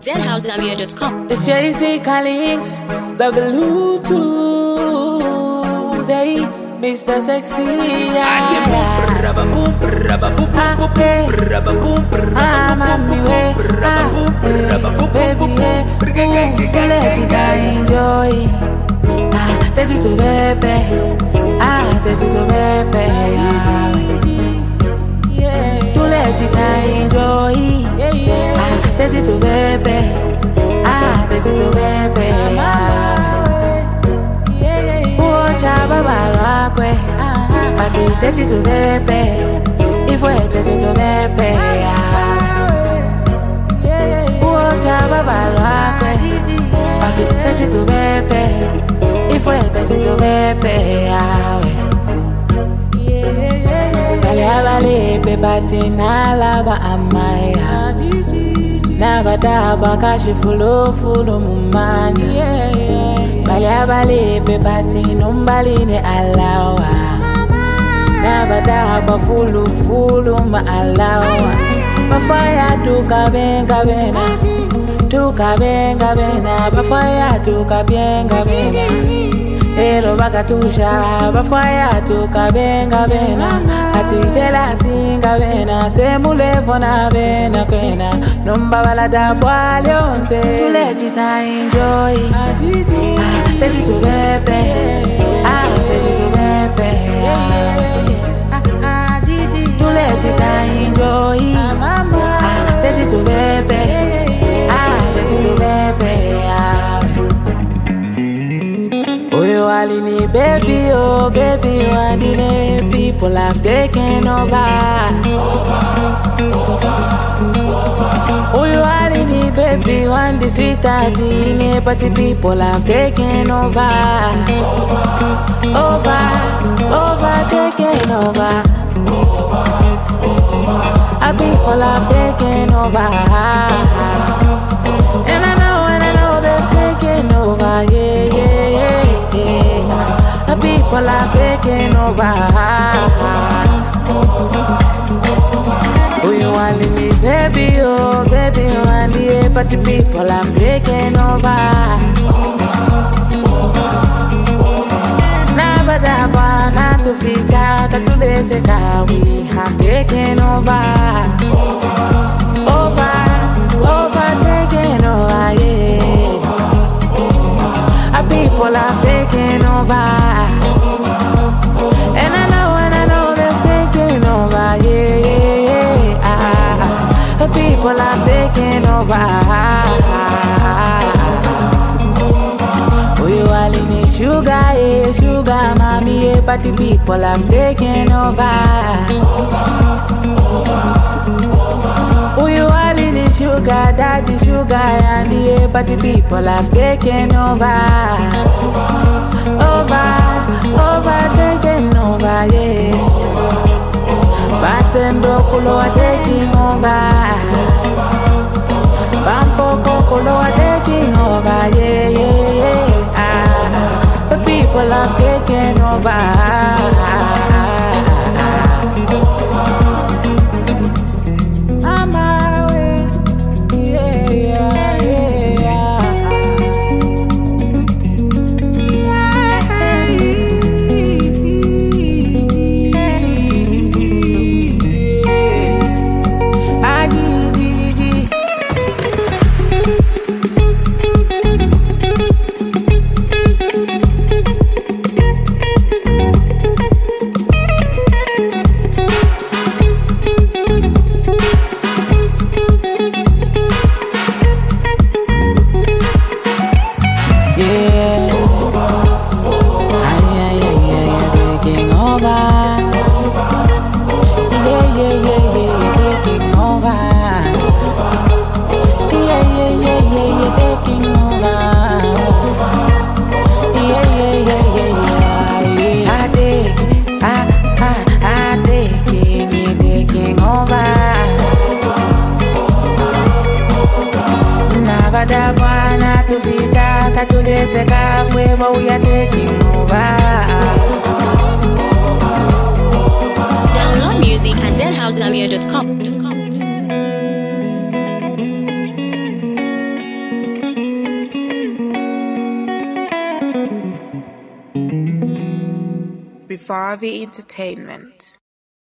ZHouseZambia.com. It's Jay-Z colleagues, the Bluetooth, they Mr. Sexy. I'm on my way, baby, let you enjoy. That's it to baby, that's it to baby. To let you enjoy. That's it to baby, that's it to baby. Oh, chaba balakwe, but that's it to baby. If we that's it to baby. Oh, chaba balakwe, but that's it to baby. If we that's it to baby. Bale bebati na laba amaya. Nabadaba kashi fulu mumanja. Bale bebati numbali ne alawa. Nabadaba fulu ma alawa. Bafaya tuka benga bena. Tuka benga bena. Bafaya tuka benga bena. Ero bakatusha bafaya tukabenga bena ati jela singa bena semule fona bena kwena nomba balada bwalionse tule chita enjoy tezi to bebe tezi to bebe tule chita enjoy tezi to bebe tezi to bebe. You alini baby, oh baby, one day people have taken over. Oh, you alini baby, one day sweet adine, but the people have taken over. Taken over. Our people have taken over. And I know they're taking over, yeah. The people are taking over. Oh, you want me, baby, oh, baby, you want me, but the people are taking over. Nabadaba, not to feature, that to listen, we have taken over. Taking over, yeah. Our people are taking over. And I know they're taking over, yeah. The people are taking over. Oh, you all in the sugar, mommy, but the people are taking over. Oh, you all in the sugar, daddy sugar, and the but the people have taken over. Taking over, yeah. Basendo kulo are taking over. Bampo kulo are taking over, yeah. The people have taken over. Download music at ZHouseZambia.com. Rivavi Entertainment.